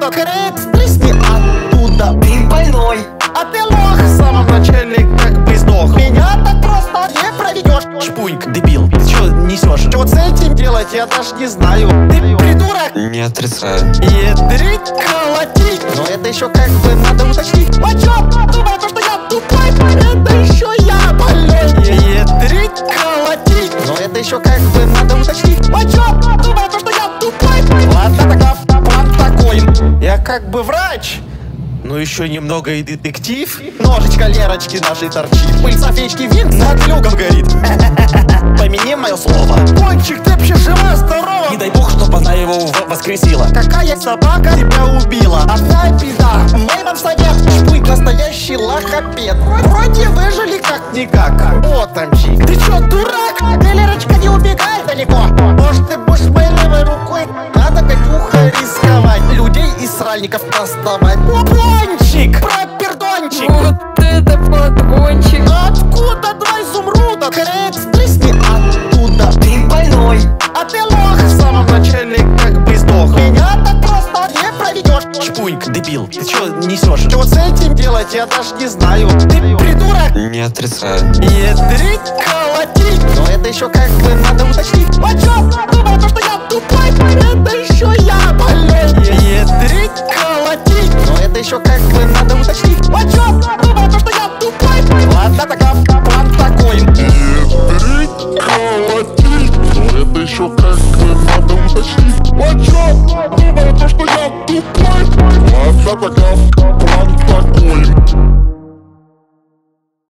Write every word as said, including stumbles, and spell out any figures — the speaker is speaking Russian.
изумруда. Крык, тресни оттуда. Ты больной, а ты лох. В самом начале как бы сдох. Меня так просто не проведешь. Шпуньк, дебил, ты чё несешь? Что с этим делать, я даже не знаю. Ты придурок. Не отрицаю. Ядрить, колотить. Но это еще как бы надо уточнить. А чё? Думаю, то, что я тупой. Это еще я больной. Ядрить, колотить. Но это еще как бы надо уточнить. А чё? Думаю, то, что я тупой. Ладно, тогда план такой. Я как бы врач. Ну еще немного и детектив. Ножичка Лерочки нашей торчит. Пыльца фечки винт над люком горит. Помяни мое слово. Пончик, ты вообще жива, здорова? Не дай бог, чтоб она его в- воскресила. Какая собака тебя убила? Одна беда, мой вам совет. Шпуньк настоящий лохопед. Вроде выжили как-никак. Вот там чик. Ты чё, дурак? Ты, Лерочка, не убегай далеко. Может, ты будешь моей левой рукой? Надо Катюха рисковать. Людей из сральников доставать. Пончик, пропердончик. Вот это подгончик. Откуда два изумруда? Крык, тресни оттуда. Ты больной, а ты лох. В самом начале как бы сдох. Меня так просто не проведешь. Шпуньк, дебил, ты чё несешь? Что с этим делать, я даже не знаю. Ты придурок. Не отрицаю. Ядрить, колотить. Но это еще как бы надо уточнить. А чё? Думаю, то, что я тупой. Это еще я больной. Ядрить, колотить. Но это еще как